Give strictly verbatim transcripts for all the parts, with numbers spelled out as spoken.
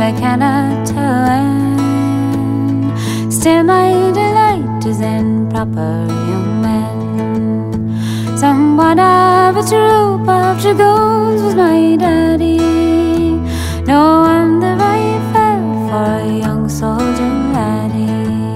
I cannot tell when. Still my delight is in proper young men. Somewhat of a troop of dragoons was my daddy. No wonder I fell for a young soldier laddie.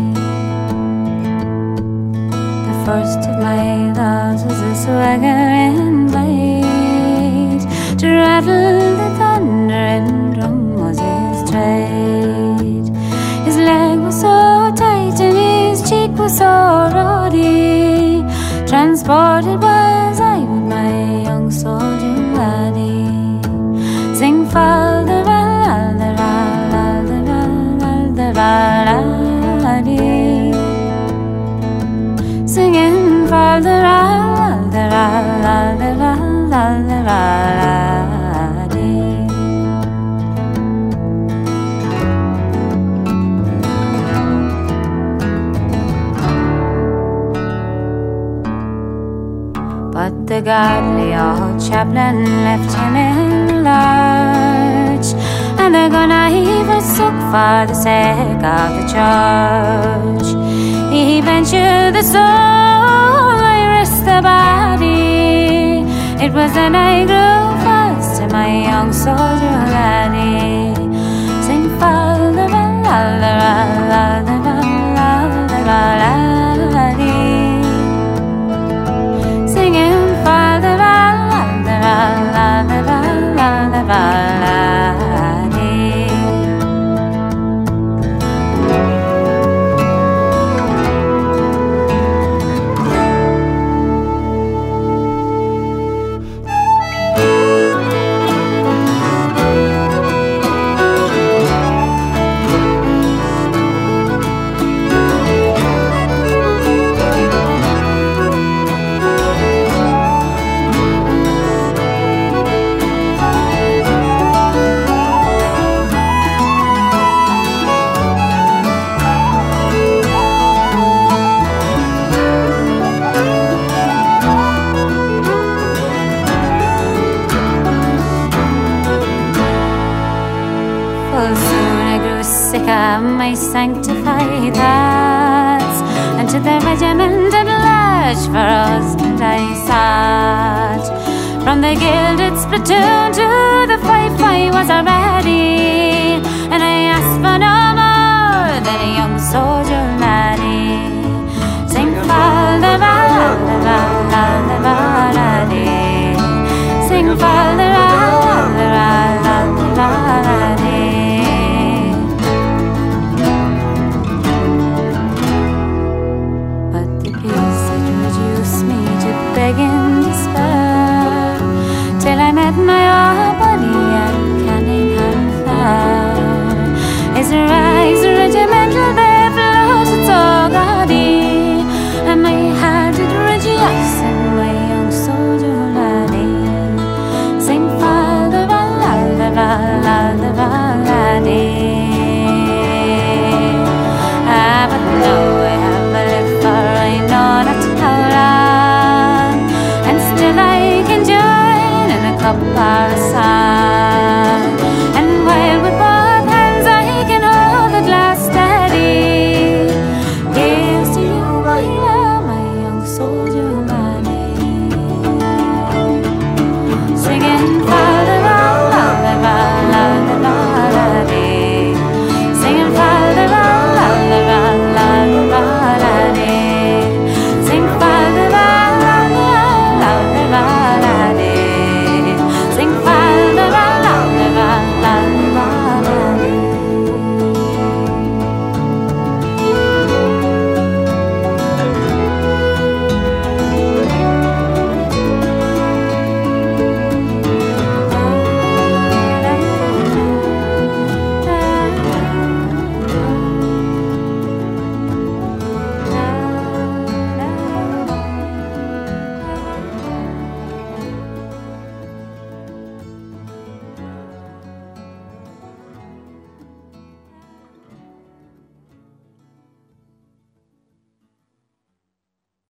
The first of my loves was a swagger and blade. To rattle the thunder and drum was his trade. His leg was so tight and his cheek was so ruddy. Transported was I with my young soldier laddie. Sing fal de ral de ral de ral de laddie. Singing fal de ral de ral de ral de laddie. But the godly old chaplain left him in large, and the gunner he forsook for the sake of the charge. He ventured the soul, I risked the body. It was then I grew fast to my young soldier laddie. Sing fal de ral de ral de ral de laddie. Singing fal de ral de ral de ral de laddie. My sanctified thoughts, and to the regiment at large for husband I sought. From the gilded spittoon to the fife I was a